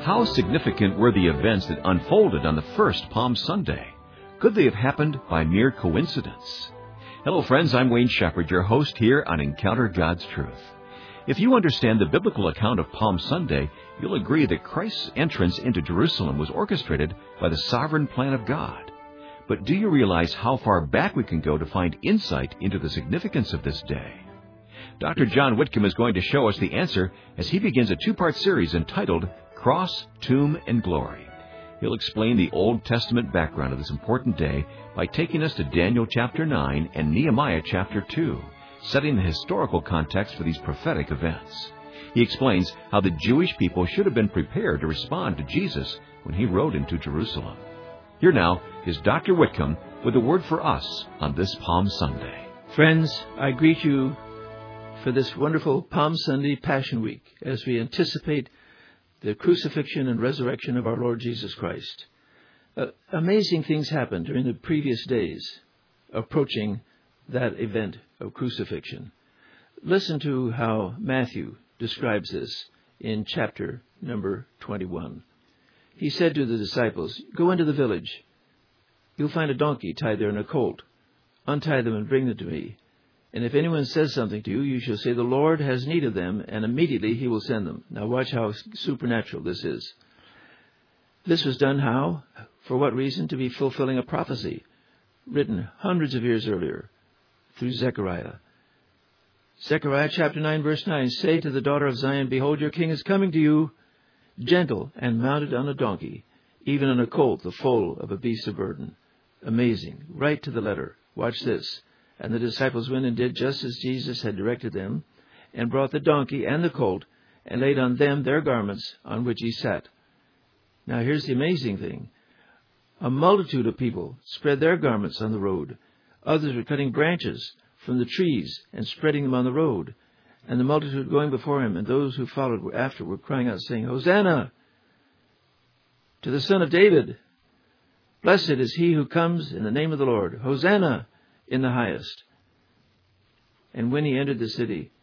How significant were the events that unfolded on the first Palm Sunday? Could they have happened by mere coincidence? Hello, friends. I'm Wayne Shepherd, your host here on Encounter God's Truth. If you understand the biblical account of Palm Sunday, you'll agree that Christ's entrance into Jerusalem was orchestrated by the sovereign plan of God. But do you realize how far back we can go to find insight into the significance of this day? Dr. John Whitcomb is going to show us the answer as he begins a two-part series entitled Cross, Tomb, and Glory. He'll explain the Old Testament background of this important day by taking us to Daniel chapter 9 and Nehemiah chapter 2, setting the historical context for these prophetic events. He explains how the Jewish people should have been prepared to respond to Jesus when he rode into Jerusalem. Here now is Dr. Whitcomb with a word for us on this Palm Sunday. Friends, I greet you for this wonderful Palm Sunday Passion Week as we anticipate the crucifixion and resurrection of our Lord Jesus Christ. Amazing things happened during the previous days approaching that event of crucifixion. Listen to how Matthew describes this in chapter number 21. He said to the disciples, "Go into the village. You'll find a donkey tied there and a colt. Untie them and bring them to me. And if anyone says something to you, you shall say, 'The Lord has need of them,' and immediately he will send them." Now watch how supernatural this is. This was done how? For what reason? To be fulfilling a prophecy written hundreds of years earlier through Zechariah. Zechariah chapter 9 verse 9, "Say to the daughter of Zion, Behold, your king is coming to you, gentle and mounted on a donkey, even on a colt, the foal of a beast of burden." Amazing. Right to the letter. Watch this. "And the disciples went and did just as Jesus had directed them, and brought the donkey and the colt, and laid on them their garments on which he sat." Now here's the amazing thing. A multitude of people spread their garments on the road. Others were cutting branches from the trees and spreading them on the road. And the multitude going before him and those who followed after were crying out, saying, "Hosanna to the Son of David! Blessed is he who comes in the name of the Lord! Hosanna in the highest." And when he entered the city,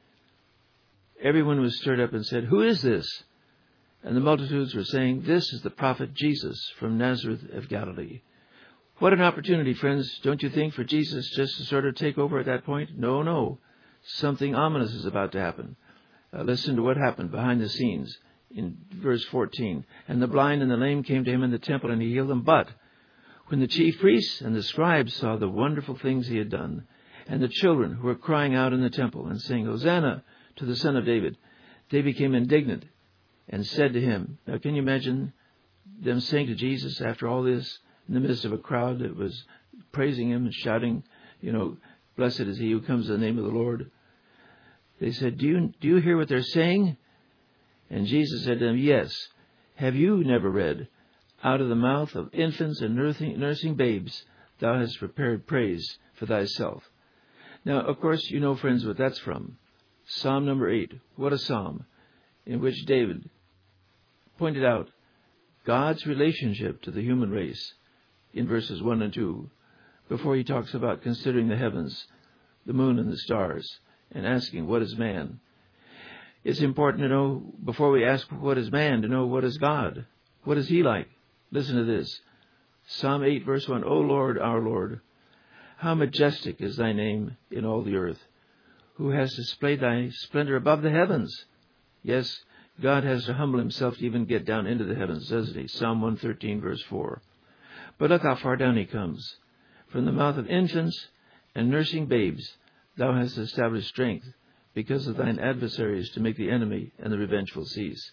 everyone was stirred up and said, "Who is this?" And the multitudes were saying, "This is the prophet Jesus from Nazareth of Galilee." What an opportunity, friends, don't you think, for Jesus just to sort of take over at that point? No. Something ominous is about to happen. Listen to what happened behind the scenes in verse 14. "And the blind and the lame came to him in the temple, and he healed them. But when the chief priests and the scribes saw the wonderful things he had done, and the children who were crying out in the temple and saying, 'Hosanna to the Son of David,' they became indignant and said to him," now can you imagine them saying to Jesus after all this, in the midst of a crowd that was praising him and shouting, "Blessed is he who comes in the name of the Lord." They said, do you hear what they're saying?" And Jesus said to them, "Yes. Have you never read, 'Out of the mouth of infants and nursing babes, thou hast prepared praise for thyself'?" Now, of course, you know, friends, what that's from. Psalm number 8. What a psalm, in which David pointed out God's relationship to the human race in verses 1 and 2, before he talks about considering the heavens, the moon and the stars, and asking, "What is man?" It's important to know, before we ask what is man, to know what is God. What is he like? Listen to this. Psalm 8, verse 1, "O Lord, our Lord, how majestic is thy name in all the earth, who has displayed thy splendor above the heavens." Yes, God has to humble himself to even get down into the heavens, doesn't he? Psalm 113, verse 4. But look how far down he comes. "From the mouth of infants and nursing babes, thou hast established strength because of thine adversaries, to make the enemy and the revengeful cease."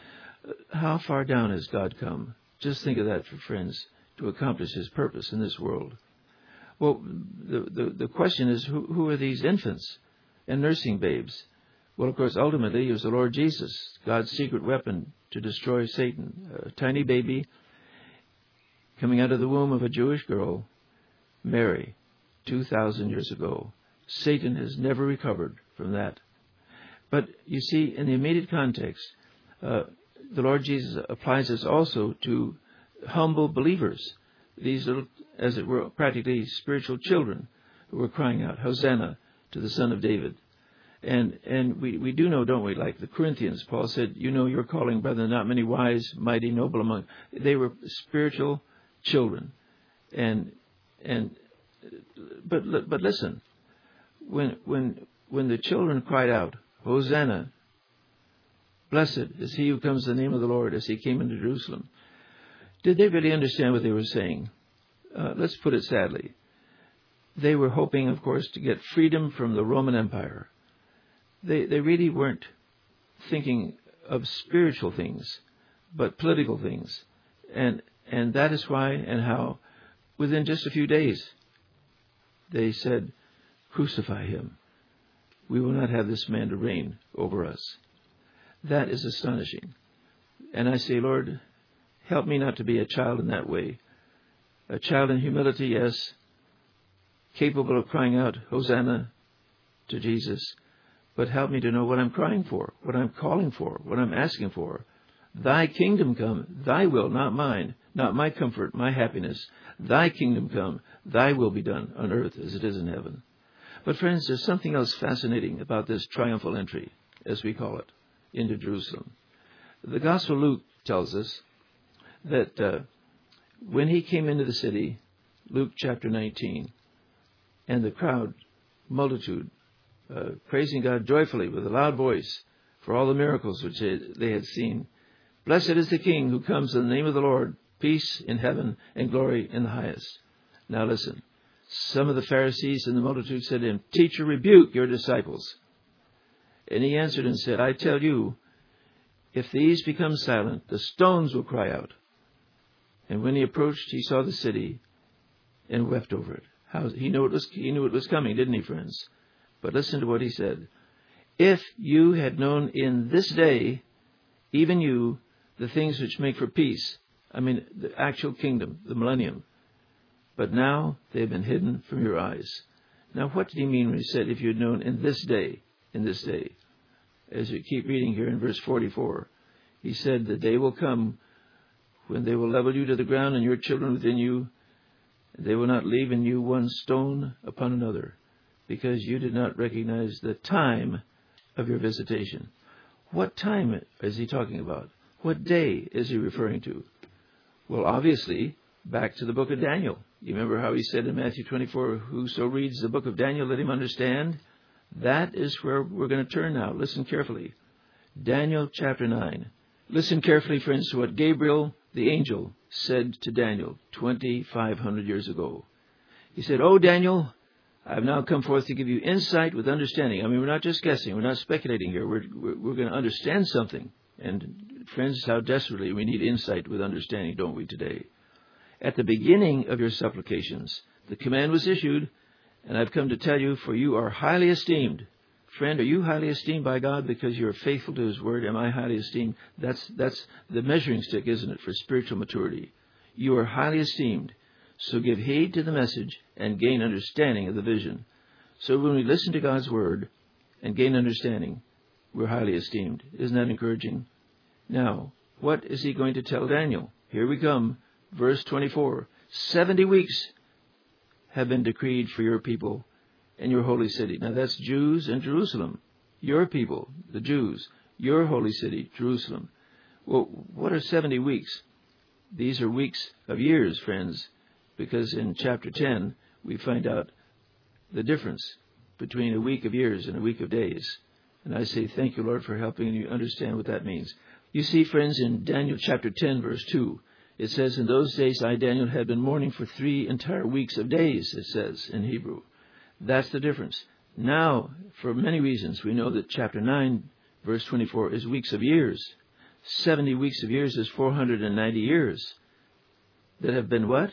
How far down has God come? Just think of that, for friends, to accomplish his purpose in this world. Well, the question is, who are these infants and nursing babes? Well, of course, ultimately, it was the Lord Jesus, God's secret weapon to destroy Satan. A tiny baby coming out of the womb of a Jewish girl, Mary, 2,000 years ago. Satan has never recovered from that. But you see, in the immediate context, the Lord Jesus applies this also to humble believers, these little, as it were, practically spiritual children who were crying out, "Hosanna to the Son of David." And we do know, don't we, like the Corinthians, Paul said, you know your calling, brethren, not many wise, mighty, noble among. They were spiritual children. But listen, when the children cried out, Hosanna, blessed is he who comes in the name of the Lord, as he came into Jerusalem, did they really understand what they were saying? Let's put it sadly. They were hoping, of course, to get freedom from the Roman Empire. They really weren't thinking of spiritual things, but political things. And that is why and how, within just a few days, they said, crucify him. We will not have this man to reign over us. That is astonishing. And I say, Lord, help me not to be a child in that way. A child in humility, yes, capable of crying out, Hosanna to Jesus. But help me to know what I'm crying for, what I'm calling for, what I'm asking for. Thy kingdom come, thy will, not mine, not my comfort, my happiness. Thy kingdom come, thy will be done on earth as it is in heaven. But friends, there's something else fascinating about this triumphal entry, as we call it, into Jerusalem. The Gospel of Luke tells us that when he came into the city, Luke chapter 19, and the crowd, multitude, praising God joyfully with a loud voice for all the miracles which they had seen. Blessed is the King who comes in the name of the Lord, peace in heaven and glory in the highest. Now listen, some of the Pharisees and the multitude said to him, Teacher, rebuke your disciples. And he answered and said, I tell you, if these become silent, the stones will cry out. And when he approached, he saw the city and wept over it. He knew it was coming, didn't he, friends? But listen to what he said. If you had known in this day, even you, the things which make for peace, I mean, the actual kingdom, the millennium, but now they have been hidden from your eyes. Now, what did he mean when he said, if you had known in this day, As you keep reading here in verse 44, he said, the day will come when they will level you to the ground and your children within you, and they will not leave in you one stone upon another, because you did not recognize the time of your visitation. What time is he talking about? What day is he referring to? Well, obviously, back to the book of Daniel. You remember how he said in Matthew 24, whoso reads the book of Daniel, let him understand? That is where we're going to turn now. Listen carefully. Daniel chapter 9. Listen carefully, friends, to what Gabriel, the angel, said to Daniel 2,500 years ago. He said, O Daniel, I have now come forth to give you insight with understanding. I mean, we're not just guessing. We're not speculating here. We're going to understand something. And friends, how desperately we need insight with understanding, don't we, today? At the beginning of your supplications, the command was issued, and I've come to tell you, for you are highly esteemed. Friend, are you highly esteemed by God because you're faithful to His Word? Am I highly esteemed? That's the measuring stick, isn't it, for spiritual maturity? You are highly esteemed. So give heed to the message and gain understanding of the vision. So when we listen to God's Word and gain understanding, we're highly esteemed. Isn't that encouraging? Now, what is he going to tell Daniel? Here we come. Verse 24. 70 weeks have been decreed for your people and your holy city. Now that's Jews and Jerusalem. Your people, the Jews. Your holy city, Jerusalem. Well, what are 70 weeks? These are weeks of years, friends, because in chapter 10 we find out the difference between a week of years and a week of days. And I say thank you, Lord, for helping you understand what that means. You see, friends, in Daniel chapter 10, verse 2, it says, in those days I, Daniel, had been mourning for 3 entire weeks of days, it says in Hebrew. That's the difference. Now, for many reasons, we know that chapter 9, verse 24, is weeks of years. 70 weeks of years is 490 years that have been what?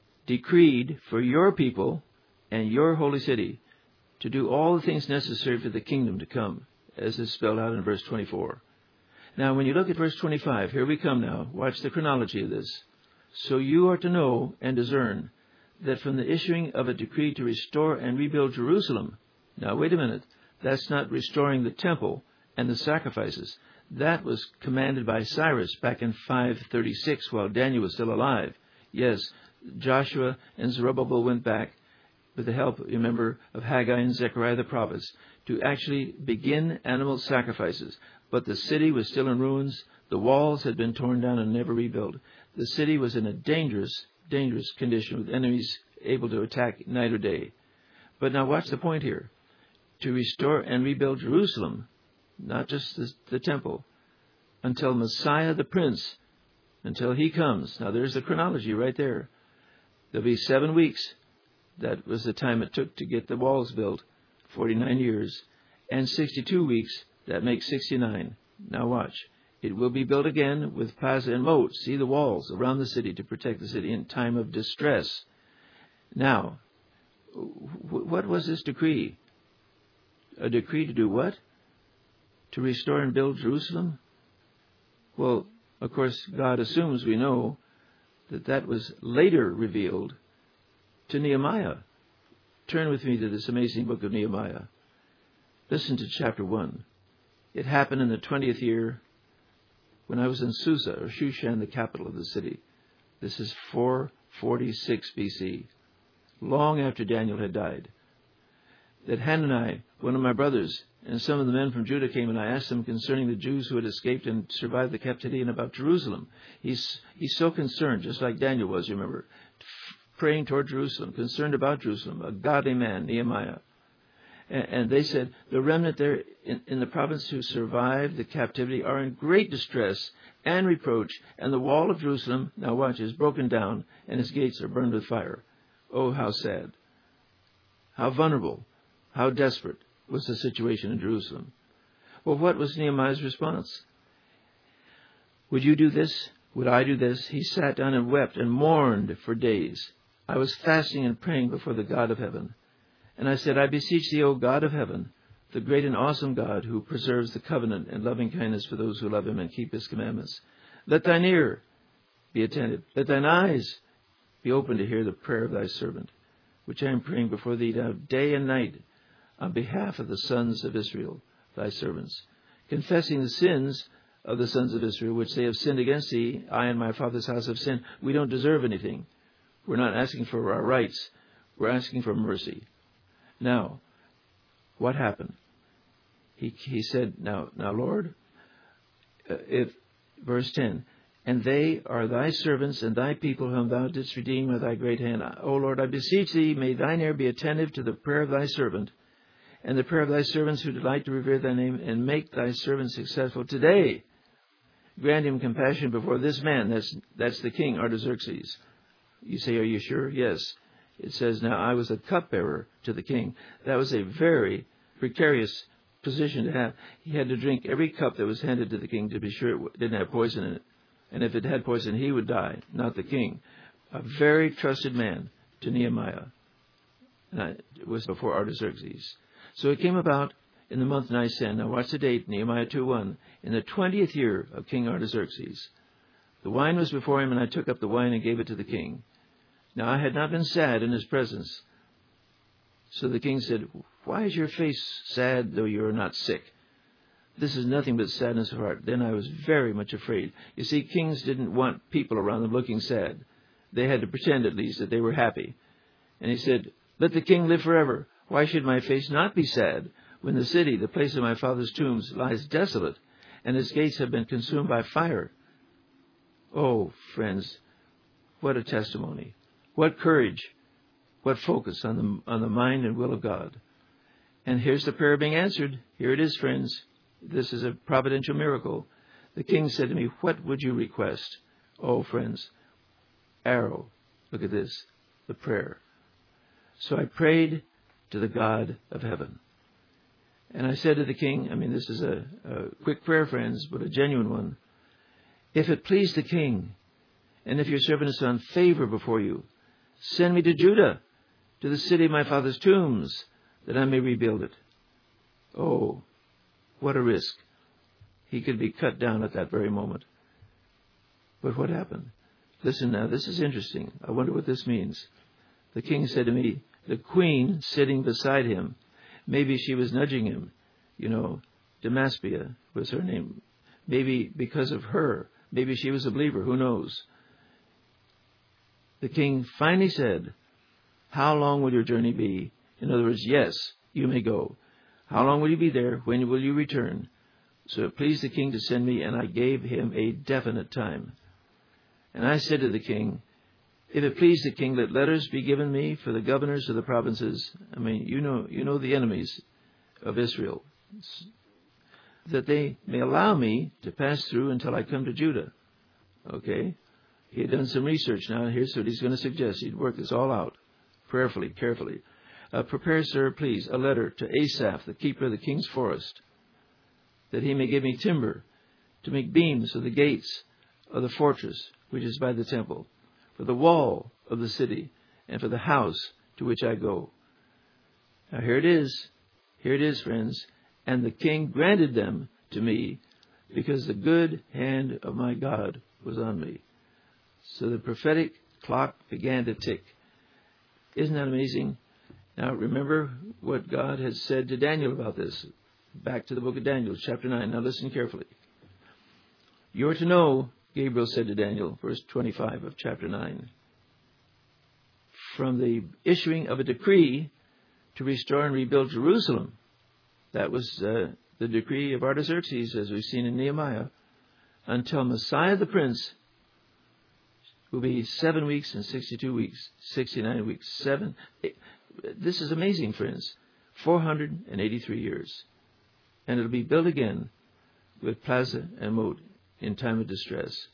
Decreed for your people and your holy city to do all the things necessary for the kingdom to come, as is spelled out in verse 24. Now, when you look at verse 25, here we come now. Watch the chronology of this. So you are to know and discern that from the issuing of a decree to restore and rebuild Jerusalem. Now, wait a minute. That's not restoring the temple and the sacrifices. That was commanded by Cyrus back in 536 while Daniel was still alive. Yes, Joshua and Zerubbabel went back with the help, remember, of Haggai and Zechariah the prophets to actually begin animal sacrifices. But the city was still in ruins. The walls had been torn down and never rebuilt. The city was in a dangerous condition with enemies able to attack night or day. But now watch the point here. To restore and rebuild Jerusalem, not just the temple, until Messiah the Prince, until he comes. Now there's the chronology right there. There'll be 7 weeks. That was the time it took to get the walls built, 49 years. And 62 weeks, that makes 69. Now watch. It will be built again with Paza and moat. See the walls around the city to protect the city in time of distress. Now, what was this decree? A decree to do what? To restore and build Jerusalem? Well, of course, God assumes we know that was later revealed to Nehemiah. Turn with me to this amazing book of Nehemiah. Listen to chapter 1. It happened in the 20th year when I was in Susa, or Shushan, the capital of the city. This is 446 BC, long after Daniel had died. That Hanani, one of my brothers, and some of the men from Judah came, and I asked them concerning the Jews who had escaped and survived the captivity and about Jerusalem. He's so concerned, just like Daniel was, you remember, praying toward Jerusalem, concerned about Jerusalem, a godly man, Nehemiah. And they said, the remnant there in the province who survived the captivity are in great distress and reproach, and the wall of Jerusalem, now watch, is broken down, and its gates are burned with fire. Oh, how sad. How vulnerable, how desperate was the situation in Jerusalem. Well, what was Nehemiah's response? Would you do this? Would I do this? He sat down and wept and mourned for days. I was fasting and praying before the God of heaven. And I said, I beseech thee, O God of heaven, the great and awesome God who preserves the covenant and loving kindness for those who love him and keep his commandments. Let thine ear be attentive. Let thine eyes be open to hear the prayer of thy servant, which I am praying before thee now day and night on behalf of the sons of Israel, thy servants, confessing the sins of the sons of Israel, which they have sinned against thee. I and my father's house have sinned. We don't deserve anything. We're not asking for our rights. We're asking for mercy. Now, what happened? He said, now, Lord, verse 10, and they are thy servants and thy people whom thou didst redeem with thy great hand. O Lord, I beseech thee, may thine ear be attentive to the prayer of thy servant and the prayer of thy servants who delight to revere thy name, and make thy servant successful today. Grant him compassion before this man. That's the king, Artaxerxes. You say, are you sure? Yes. It says, now I was a cupbearer to the king. That was a very precarious position to have. He had to drink every cup that was handed to the king to be sure it didn't have poison in it. And if it had poison, he would die, not the king. A very trusted man to Nehemiah. And it was before Artaxerxes. So it came about in the month Nisan. Now watch the date, Nehemiah 2:1. In the 20th year of King Artaxerxes. The wine was before him, and I took up the wine and gave it to the king. Now I had not been sad in his presence. So the king said, why is your face sad, though you are not sick? This is nothing but sadness of heart. Then I was very much afraid. You see, kings didn't want people around them looking sad. They had to pretend at least that they were happy. And he said, let the king live forever. Why should my face not be sad when the city, the place of my father's tombs, lies desolate and its gates have been consumed by fire? Oh, friends, what a testimony. What courage. What focus on the mind and will of God. And here's the prayer being answered. Here it is, friends. This is a providential miracle. The king said to me, what would you request? Oh, friends, arrow. Look at this, the prayer. So I prayed to the God of heaven. And I said to the king, this is a quick prayer, friends, but a genuine one. If it please the king, and if your servant has found favor before you, send me to Judah, to the city of my father's tombs, that I may rebuild it. Oh, what a risk. He could be cut down at that very moment. But what happened? Listen now, this is interesting. I wonder what this means. The king said to me, the queen sitting beside him, maybe she was nudging him. Damaspia was her name. Maybe because of her. Maybe she was a believer. Who knows? The king finally said, how long will your journey be? In other words, yes, you may go. How long will you be there? When will you return? So it pleased the king to send me, and I gave him a definite time. And I said to the king, if it please the king, let letters be given me for the governors of the provinces. I mean, you know the enemies of Israel, that they may allow me to pass through until I come to Judah. Okay? He had done some research. Now, here's what he's going to suggest. He'd work this all out prayerfully, carefully. Prepare, sir, please, a letter to Asaph, the keeper of the king's forest, that he may give me timber to make beams of the gates of the fortress, which is by the temple, for the wall of the city, and for the house to which I go. Now here it is. Here it is, friends. And the king granted them to me, because the good hand of my God was on me. So the prophetic clock began to tick. Isn't that amazing? Now remember what God had said to Daniel about this. Back to the book of Daniel, chapter 9. Now listen carefully. You are to know, Gabriel said to Daniel, verse 25 of chapter 9, from the issuing of a decree to restore and rebuild Jerusalem. That was the decree of Artaxerxes, as we've seen in Nehemiah, until Messiah the Prince will be 7 weeks and 62 weeks, 69 weeks, 7. This is amazing, friends. 483 years. And it'll be built again with plaza and moat in time of distress.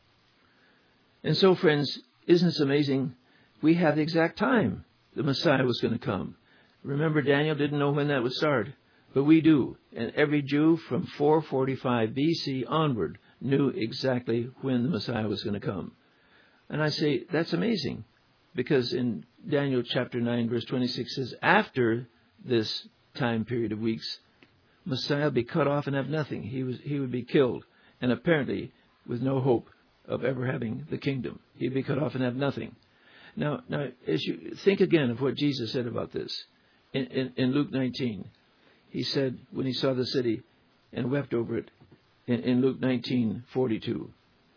And so, friends, isn't this amazing? We have the exact time the Messiah was going to come. Remember, Daniel didn't know when that would start, but we do. And every Jew from 445 BC onward knew exactly when the Messiah was going to come. And I say, that's amazing, because in Daniel chapter 9, verse 26 says, after this time period of weeks, Messiah will be cut off and have nothing. He would be killed, and apparently with no hope of ever having the kingdom. He'd be cut off and have nothing. Now, as you think again of what Jesus said about this, in Luke 19, he said when he saw the city and wept over it, in Luke 19:42,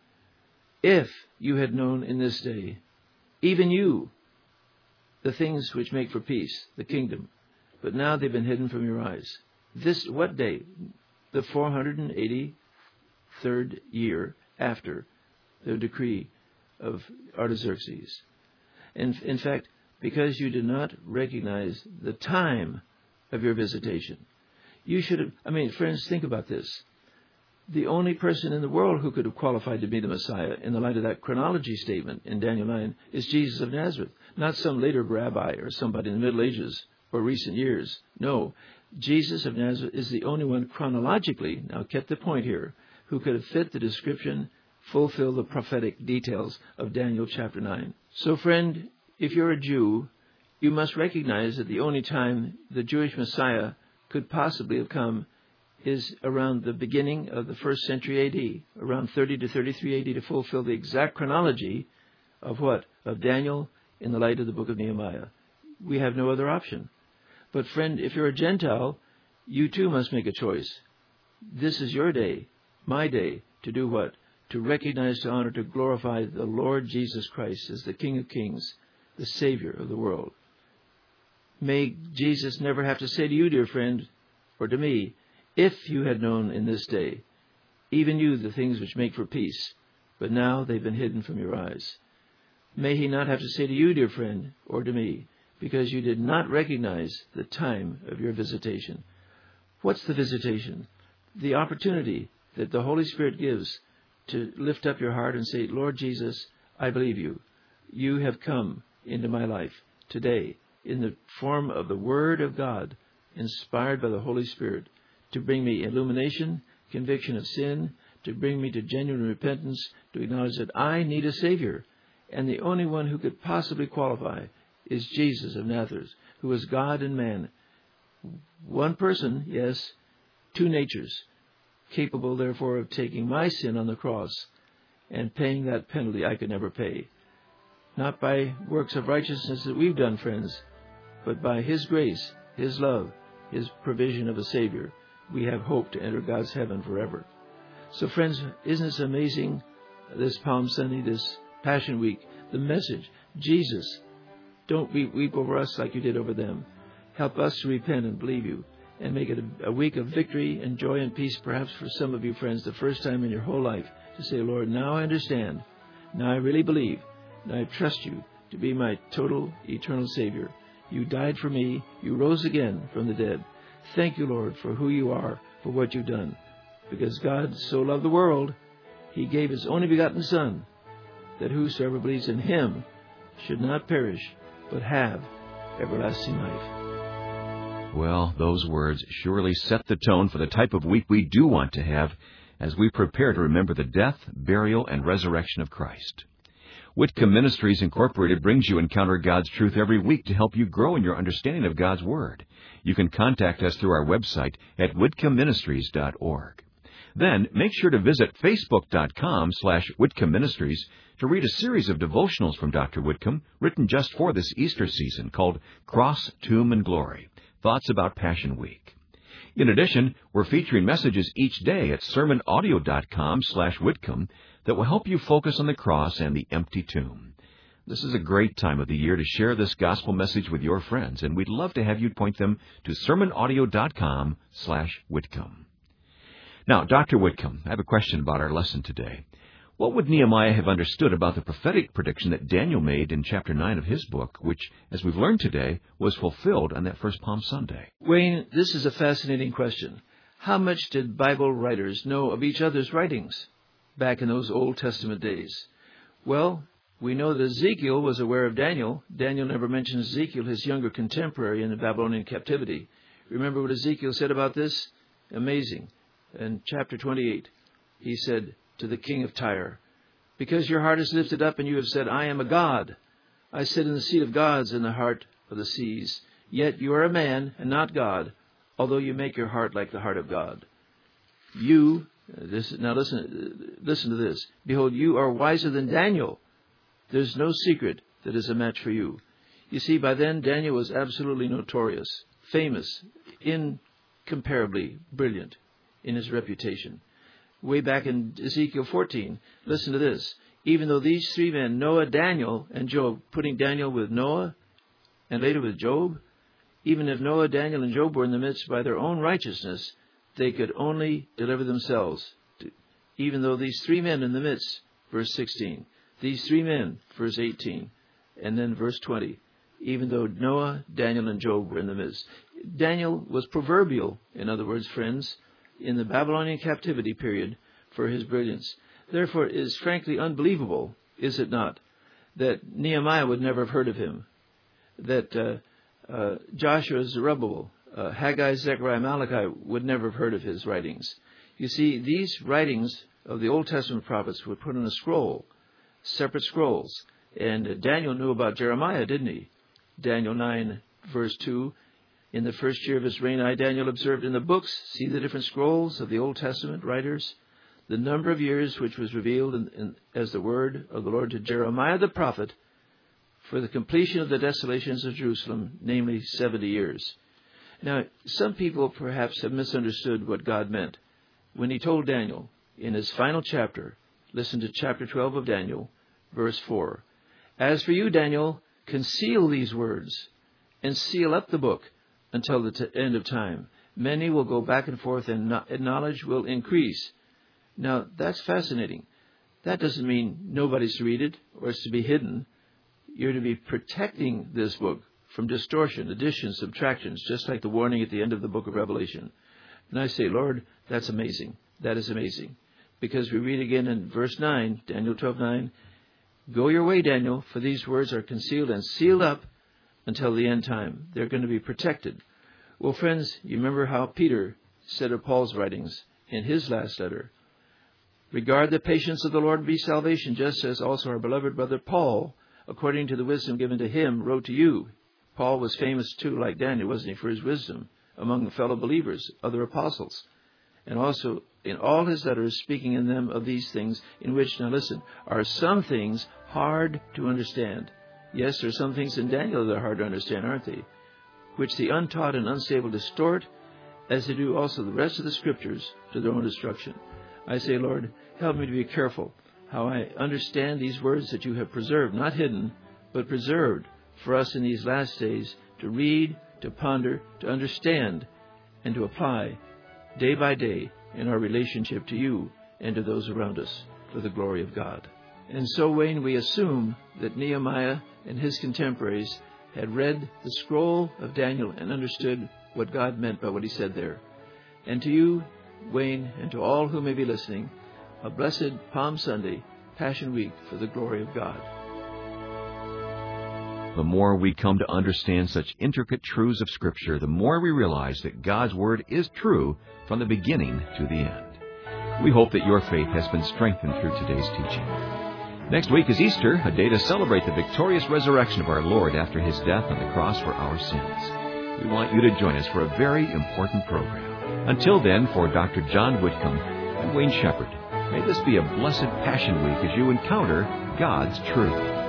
if you had known in this day, even you, the things which make for peace, the kingdom, but now they've been hidden from your eyes. This, what day? The 483rd year after the decree of Artaxerxes. And in fact, because you did not recognize the time of your visitation, you should have, friends, think about this. The only person in the world who could have qualified to be the Messiah in the light of that chronology statement in Daniel 9 is Jesus of Nazareth, not some later rabbi or somebody in the Middle Ages or recent years. No, Jesus of Nazareth is the only one chronologically, now get the point here, who could have fit the description, fulfill the prophetic details of Daniel chapter 9. So friend, if you're a Jew, you must recognize that the only time the Jewish Messiah could possibly have come is around the beginning of the 1st century A.D., around 30 to 33 A.D., to fulfill the exact chronology of what? Of Daniel in the light of the book of Nehemiah. We have no other option. But friend, if you're a Gentile, you too must make a choice. This is your day, my day, to do what? To recognize, to honor, to glorify the Lord Jesus Christ as the King of Kings, the Savior of the world. May Jesus never have to say to you, dear friend, or to me, if you had known in this day, even you, the things which make for peace, but now they've been hidden from your eyes. May he not have to say to you, dear friend, or to me, because you did not recognize the time of your visitation. What's the visitation? The opportunity that the Holy Spirit gives to lift up your heart and say, Lord Jesus, I believe you. You have come into my life today in the form of the Word of God, inspired by the Holy Spirit, to bring me illumination, conviction of sin, to bring me to genuine repentance, to acknowledge that I need a Savior. And the only one who could possibly qualify is Jesus of Nazareth, who is God and man. One person, yes, two natures, capable therefore of taking my sin on the cross and paying that penalty I could never pay. Not by works of righteousness that we've done, friends, but by His grace, His love, His provision of a Savior, we have hope to enter God's heaven forever. So friends, isn't this amazing, this Palm Sunday, this Passion Week, the message, Jesus, don't weep over us like you did over them. Help us to repent and believe you, and make it a week of victory and joy and peace, perhaps for some of you friends, the first time in your whole life, to say, Lord, now I understand. Now I really believe. Now I trust you to be my total, eternal Savior. You died for me. You rose again from the dead. Thank you, Lord, for who you are, for what you've done. Because God so loved the world, He gave His only begotten Son, that whosoever believes in Him should not perish, but have everlasting life. Well, those words surely set the tone for the type of week we do want to have as we prepare to remember the death, burial, and resurrection of Christ. Whitcomb Ministries Incorporated brings you Encounter God's Truth every week to help you grow in your understanding of God's Word. You can contact us through our website at whitcombministries.org. Then make sure to visit facebook.com/Whitcomb Ministries to read a series of devotionals from Dr. Whitcomb written just for this Easter season called Cross, Tomb, and Glory, Thoughts About Passion Week. In addition, we're featuring messages each day at sermonaudio.com/Whitcomb that will help you focus on the cross and the empty tomb. This is a great time of the year to share this gospel message with your friends, and we'd love to have you point them to sermonaudio.com/Whitcomb. Now, Dr. Whitcomb, I have a question about our lesson today. What would Nehemiah have understood about the prophetic prediction that Daniel made in chapter 9 of his book, which, as we've learned today, was fulfilled on that first Palm Sunday? Wayne, this is a fascinating question. How much did Bible writers know of each other's writings back in those Old Testament days? Well, we know that Ezekiel was aware of Daniel. Daniel never mentions Ezekiel, his younger contemporary in the Babylonian captivity. Remember what Ezekiel said about this? Amazing. In chapter 28, he said to the king of Tyre, "Because your heart is lifted up and you have said, I am a god. I sit in the seat of gods in the heart of the seas. Yet you are a man and not God, although you make your heart like the heart of God. Listen to this. Behold, you are wiser than Daniel. There's no secret that is a match for you." You see, by then, Daniel was absolutely notorious, famous, incomparably brilliant in his reputation. Way back in Ezekiel 14, listen to this. Even though these three men, Noah, Daniel, and Job, putting Daniel with Noah and later with Job, even if Noah, Daniel, and Job were in the midst by their own righteousness, they could only deliver themselves. Even though these three men in the midst, verse 16, these three men, verse 18, and then verse 20, even though Noah, Daniel, and Job were in the midst. Daniel was proverbial, in other words, friends, in the Babylonian captivity period for his brilliance. Therefore, it is frankly unbelievable, is it not, that Nehemiah would never have heard of him, that Joshua, Zerubbabel, Haggai, Zechariah, Malachi would never have heard of his writings. You see, these writings of the Old Testament prophets were put on a scroll, separate scrolls. And Daniel knew about Jeremiah, didn't he? Daniel 9, verse 2, in the first year of his reign, I, Daniel, observed in the books, see the different scrolls of the Old Testament writers, the number of years which was revealed as the word of the Lord to Jeremiah the prophet for the completion of the desolations of Jerusalem, namely 70 years. Now, some people perhaps have misunderstood what God meant when He told Daniel in his final chapter, listen to chapter 12 of Daniel, verse 4, As for you, Daniel, conceal these words and seal up the book until the end of time. Many will go back and forth and knowledge will increase. Now, that's fascinating. That doesn't mean nobody's to read it or it's to be hidden. You're to be protecting this book from distortion, additions, subtractions, just like the warning at the end of the book of Revelation. And I say, Lord, that's amazing. That is amazing. Because we read again in verse 9, Daniel 12:9, Go your way, Daniel, for these words are concealed and sealed up until the end time. They're going to be protected. Well, friends, you remember how Peter said of Paul's writings in his last letter, Regard the patience of the Lord and be salvation, just as also our beloved brother Paul, according to the wisdom given to him, wrote to you. Paul was famous too, like Daniel, wasn't he, for his wisdom among the fellow believers, other apostles. And also in all his letters, speaking in them of these things, in which, now listen, are some things hard to understand. Yes, there are some things in Daniel that are hard to understand, aren't they? Which the untaught and unstable distort, as they do also the rest of the Scriptures, to their own destruction. I say, Lord, help me to be careful how I understand these words that you have preserved, not hidden, but preserved for us in these last days to read, to ponder, to understand, and to apply day by day in our relationship to you and to those around us for the glory of God. And so, Wayne, we assume that Nehemiah and his contemporaries had read the scroll of Daniel and understood what God meant by what he said there. And to you, Wayne, and to all who may be listening, a blessed Palm Sunday, Passion Week for the glory of God. The more we come to understand such intricate truths of Scripture, the more we realize that God's Word is true from the beginning to the end. We hope that your faith has been strengthened through today's teaching. Next week is Easter, a day to celebrate the victorious resurrection of our Lord after His death on the cross for our sins. We want you to join us for a very important program. Until then, for Dr. John Whitcomb and Wayne Shepherd, may this be a blessed Passion Week as you encounter God's truth.